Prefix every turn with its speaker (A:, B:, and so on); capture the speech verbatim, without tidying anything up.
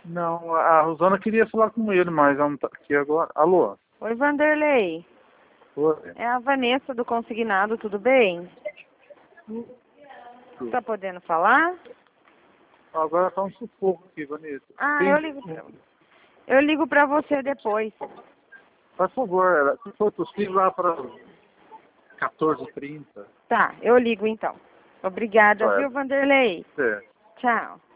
A: Não, a Rosana queria falar com ele, mas ela não tá aqui agora. Alô?
B: Oi, Vanderlei.
A: Oi.
B: É a Vanessa do Consignado, tudo bem? Tá podendo falar?
A: Agora tá um sufoco aqui, Vanessa.
B: Ah,
A: Tem...
B: eu ligo pra... Eu ligo pra você depois.
A: Por favor, se for possível, lá para quatorze e trinta.
B: Tá, eu ligo então. Obrigada,
A: Certo.
B: viu, Vanderlei?
A: É.
B: Tchau.